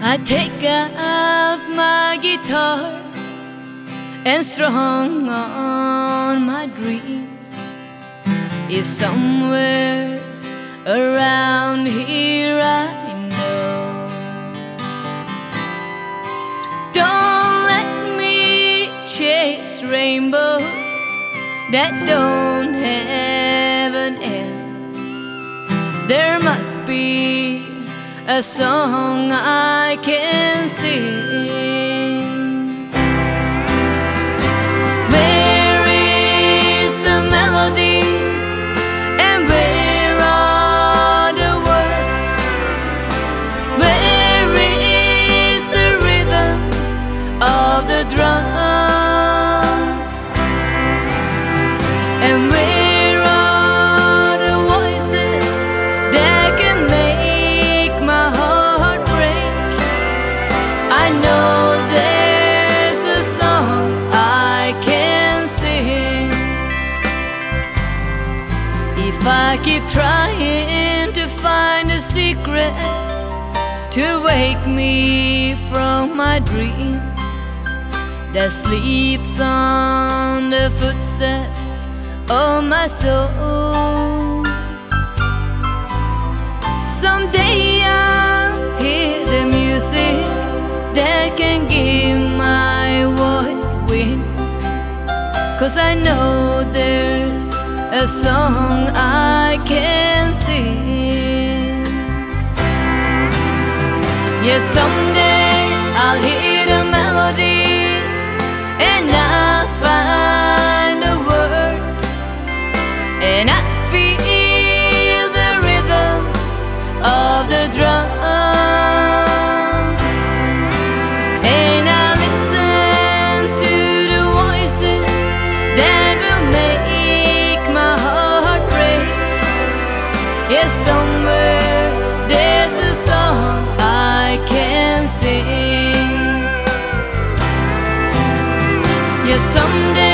I take out my guitar and strung on my dreams. Is somewhere around here, I know. Don't let me chase rainbows that don't have an end. There must be a song I can sing. Where is the melody, and where are the words? Where is the rhythm of the drums? And where are the voices that can make my heart break? I know there's a song I can sing. If I keep trying to find a secret to wake me from my dream that sleeps on the footsteps of my soul, someday I'll hear the music that can give my voice wings. 'Cause I know there's a song I can sing. Yes, someday I'll hear the melodies and I'll find the words, and I feel the rhythm of the drums, and I listen to the voices that will make my heart break. Yes, somewhere there's a song I can sing. Yes, someday